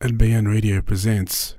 Al-Bayan Radio presents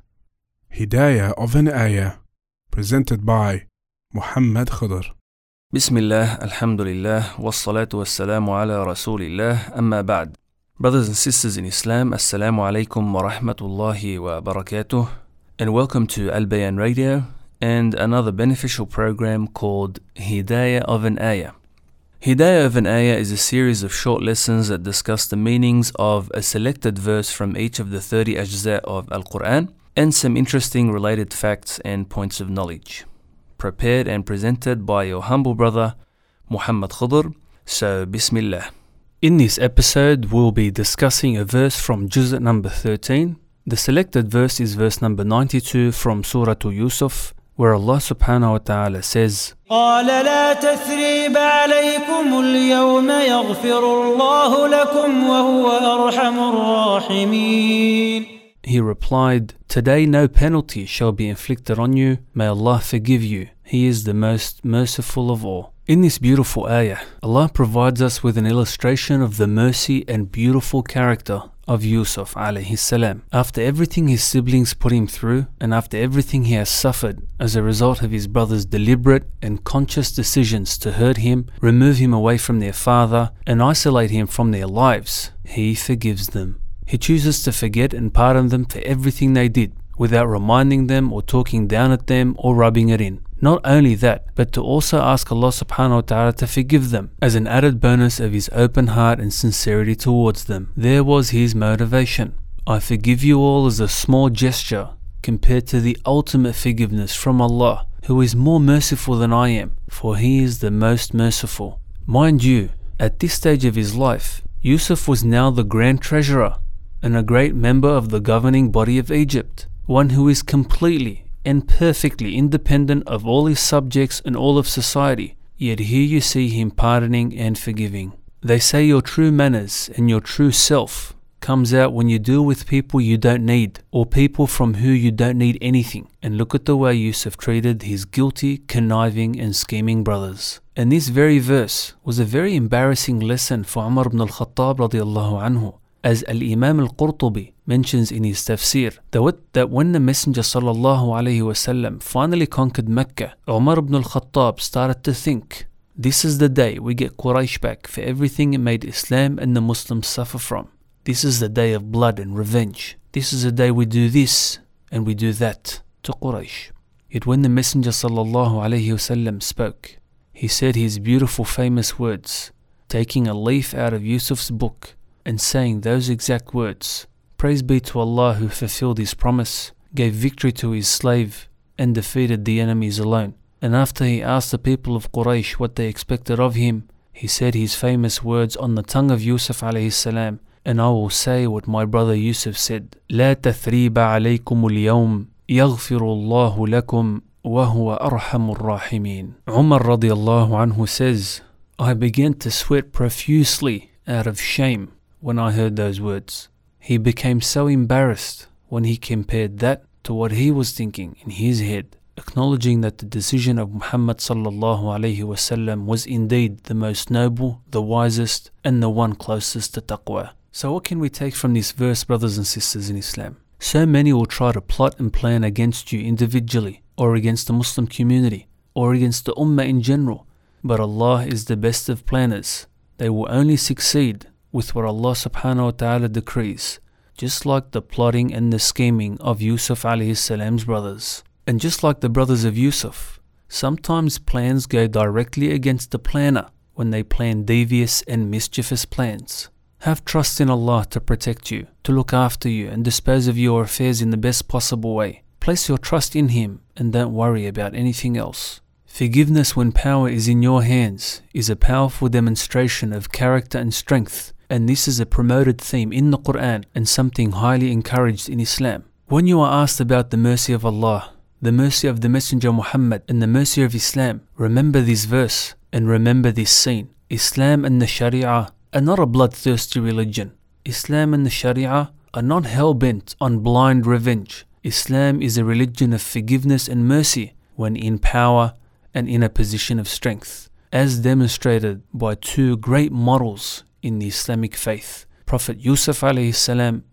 Hidayah of an Ayah, presented by Muhammad Khidr. Bismillah, alhamdulillah, wassalatu wassalamu ala rasulillah, amma ba'd. Brothers and sisters in Islam, assalamu alaikum wa rahmatullahi wa barakatuh, and welcome to Al-Bayan Radio and another beneficial program called Hidayah of an Ayah. Hidayah of an Ayah is a series of short lessons that discuss the meanings of a selected verse from each of the 30 ajza of Al-Quran and some interesting related facts and points of knowledge. Prepared and presented by your humble brother, Muhammad Khidr. So, Bismillah. In this episode, we'll be discussing a verse from Juz' number 13. The selected verse is verse number 92 from Surah Yusuf, where Allah subhanahu wa ta'ala says, قَالَ لَا تَثْرِيبَ عَلَيْكُمُ الْيَوْمَ يَغْفِرُ اللَّهُ لَكُمْ وَهُوَ أَرْحَمُ الرَّاحِمِينَ. He replied, "Today no penalty shall be inflicted on you. May Allah forgive you. He is the most merciful of all." In this beautiful ayah, Allah provides us with an illustration of the mercy and beautiful character of Yusuf alayhi salam. After everything his siblings put him through, and after everything he has suffered as a result of his brothers' deliberate and conscious decisions to hurt him, remove him away from their father, and isolate him from their lives, he forgives them. He chooses to forget and pardon them for everything they did, without reminding them or talking down at them or rubbing it in. Not only that, but to also ask Allah subhanahu wa ta'ala to forgive them, as an added bonus of his open heart and sincerity towards them. There was his motivation. I forgive you all as a small gesture compared to the ultimate forgiveness from Allah, who is more merciful than I am, for he is the most merciful. Mind you, at this stage of his life, Yusuf was now the grand treasurer and a great member of the governing body of Egypt, one who is completely and perfectly independent of all his subjects and all of society. Yet here you see him pardoning and forgiving. They say your true manners and your true self comes out when you deal with people you don't need, or people from who you don't need anything. And look at the way Yusuf treated his guilty, conniving and scheming brothers. And this very verse was a very embarrassing lesson for Umar ibn al-Khattab radiallahu anhu, as Al-Imam Al-Qurtubi mentions in his tafsir, that when the Messenger sallallahu alaihi wasallam finally conquered Mecca, Umar ibn al-Khattab started to think, this is the day we get Quraysh back for everything it made Islam and the Muslims suffer from. This is the day of blood and revenge. This is the day we do this and we do that to Quraysh. Yet when the Messenger sallallahu alaihi wasallam spoke, he said his beautiful famous words, taking a leaf out of Yusuf's book and saying those exact words, "Praise be to Allah who fulfilled his promise, gave victory to his slave, and defeated the enemies alone." And after he asked the people of Quraysh what they expected of him, he said his famous words on the tongue of Yusuf alayhi salam, "And I will say what my brother Yusuf said, لا تثريب عليكم اليوم يغفر الله لكم وهو أرحم الراحمين." Umar radiallahu anhu says, "I began to sweat profusely out of shame when I heard those words." He became so embarrassed when he compared that to what he was thinking in his head, acknowledging that the decision of Muhammad sallallahu alaihi wasallam was indeed the most noble, the wisest, and the one closest to taqwa. So what can we take from this verse, brothers and sisters in Islam? So many will try to plot and plan against you individually, or against the Muslim community, or against the Ummah in general. But Allah is the best of planners. They will only succeed with what Allah subhanahu wa ta'ala decrees, just like the plotting and the scheming of Yusuf alayhi salam's brothers. And just like the brothers of Yusuf, sometimes plans go directly against the planner when they plan devious and mischievous plans. Have trust in Allah to protect you, to look after you and dispose of your affairs in the best possible way. Place your trust in Him and don't worry about anything else. Forgiveness when power is in your hands is a powerful demonstration of character and strength, and this is a promoted theme in the Quran and something highly encouraged in Islam. When you are asked about the mercy of Allah, the mercy of the Messenger Muhammad and the mercy of Islam, remember this verse and remember this scene. Islam and the Sharia are not a bloodthirsty religion. Islam and the Sharia are not hell-bent on blind revenge. Islam is a religion of forgiveness and mercy when in power and in a position of strength, as demonstrated by two great models in the Islamic faith, Prophet Yusuf alayhi salam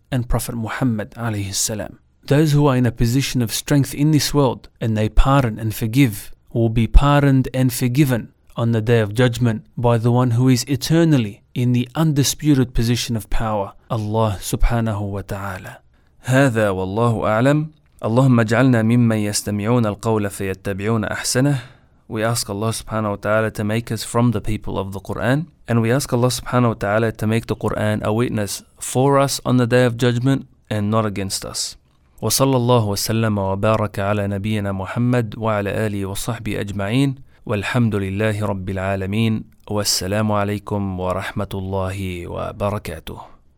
and Prophet Muhammad alayhi salam. Those who are in a position of strength in this world and they pardon and forgive will be pardoned and forgiven on the Day of Judgment by the one who is eternally in the undisputed position of power, Allah subhanahu wa ta'ala. هذا والله أعلم. اللهم اجعلنا ممن يستمعون القول فيتبعون أحسنه. We ask Allah subhanahu wa ta'ala to make us from the people of the Quran, and we ask Allah subhanahu wa ta'ala to make the Quran a witness for us on the Day of Judgment and not against us. وصلى الله وسلم وبارك على نبينا محمد وعلى آله وصحبه أجمعين والحمد لله رب العالمين والسلام عليكم ورحمة الله وبركاته.